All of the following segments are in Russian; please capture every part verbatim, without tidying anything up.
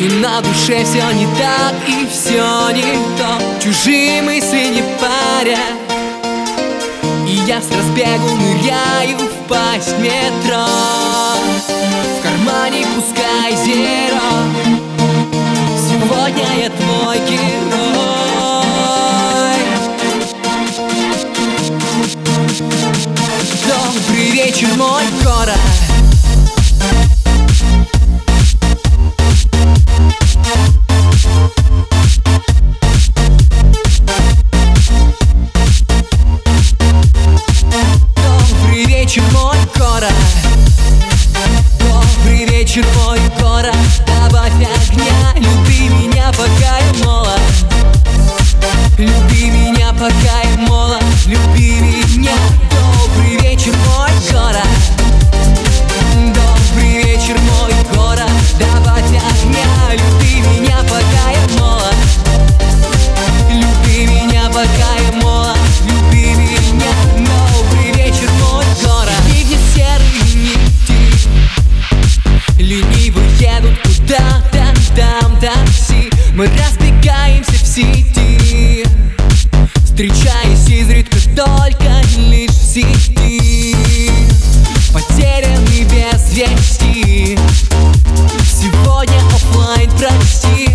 И на душе все не так, и все не то. Чужие мысли не парят, и я с разбегу ныряю в пасть метро. В кармане пускай зеро, сегодня я твой герой. Добрый вечер, мой город. Добрый вечер, мой город. Добрый вечер, мой город. Добавь огня, люби меня, пока я молод. Люби меня, пока я молод. Люби меня. Добрый вечер, мой город. Добрый вечер, мой город. Добавь огня, люби меня, пока я молод. Люби меня, пока я молод. Люби меня. Добрый вечер, мой город. И где серые нити лениво едут куда-то, там такси. Мы разбегаемся в сети, встречаясь изредка только лишь в сети. Потерянный без вести, сегодня оффлайн, прости.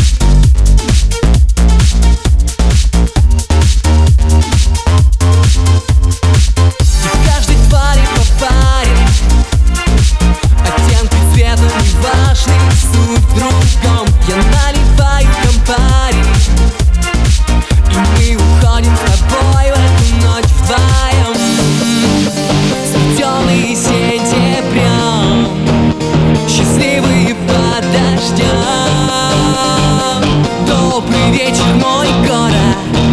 И каждой твари по паре, оттенки цвета не важны, суть в другом. Я наливаю компари, и мы уходим с тобой в эту ночь вдвоем. Светлый сентябрем, счастливые под дождем. Добрый вечер, мой город.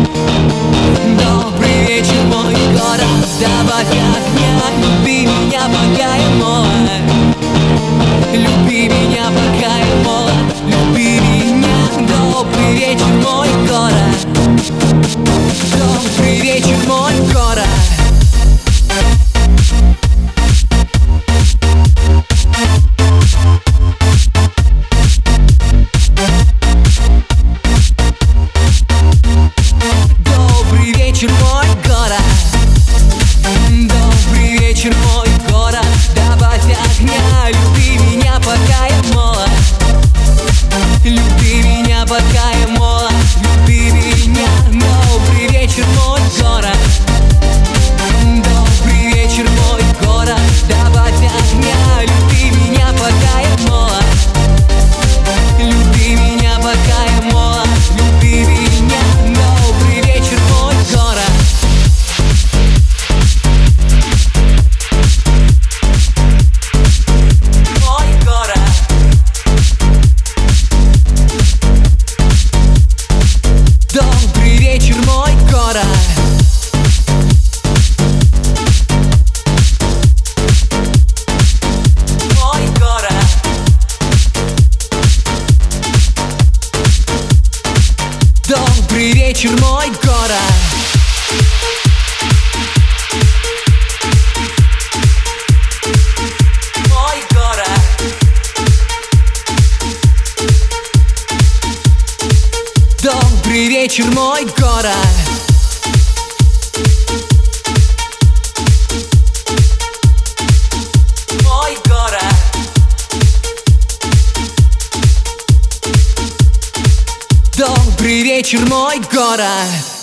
Добрый вечер, мой город. Добавь огня, люби меня, пока я молод. Люби меня, пока я молод. Люби меня. Добрый вечер, мой город. Добрый вечер, мой город. Добрый вечер, мой город. Добрый вечер, мой город. Добавь огня, люби меня, пока я молод. Люби меня, пока я молод. Люби меня. Добрый вечер, мой город. Добрый вечер, мой город. Добавь огня, люби меня, пока я молод. Люби меня, пока я молод. Люби меня. Добрый вечер, мой город. Мой город. Добрый вечер, мой город. Мой город. Добрый вечер, мой город. Мой город. Добрый вечер, мой город. Мой город. Добрый вечер, мой город.